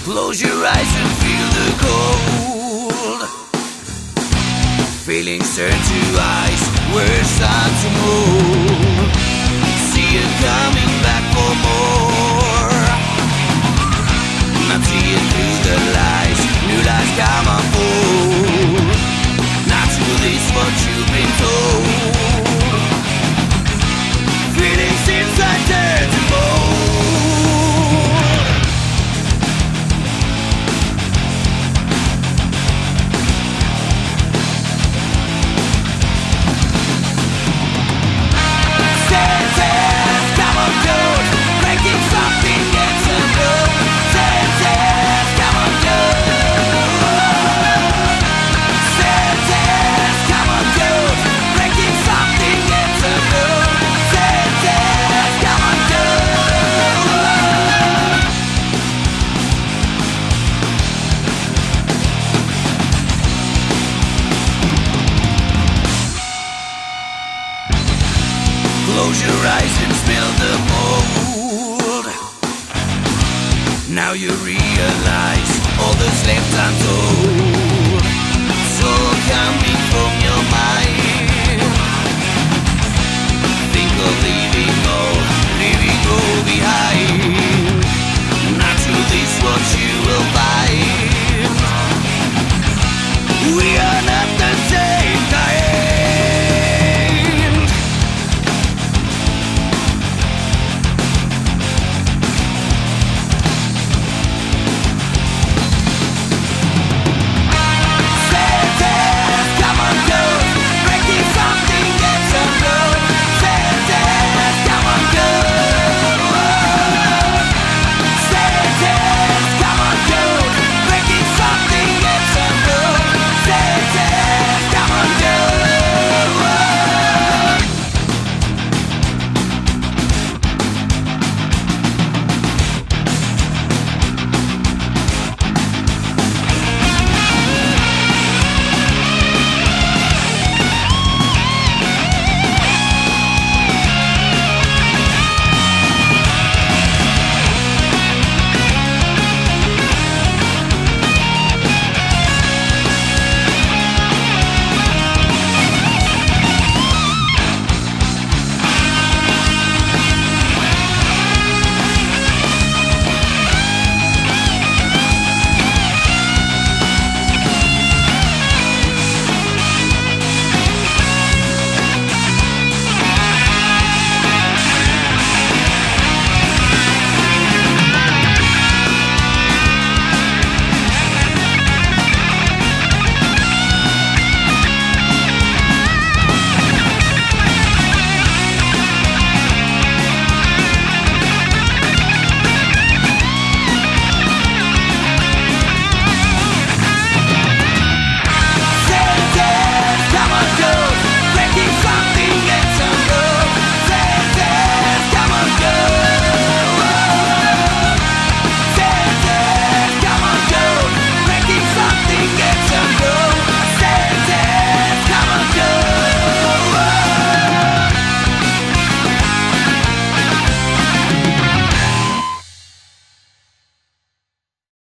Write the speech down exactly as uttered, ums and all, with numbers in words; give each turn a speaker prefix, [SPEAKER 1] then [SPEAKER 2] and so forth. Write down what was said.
[SPEAKER 1] Close your eyes and feel the cold. Feelings turn to ice, words start to mold. See you coming back for more. Not see it through the lies, new lies come unfold. Not to this what you've been told. Feelings inside turn to mold. Close your eyes and smell the mold. Now you realize all that's left untold. It's all coming from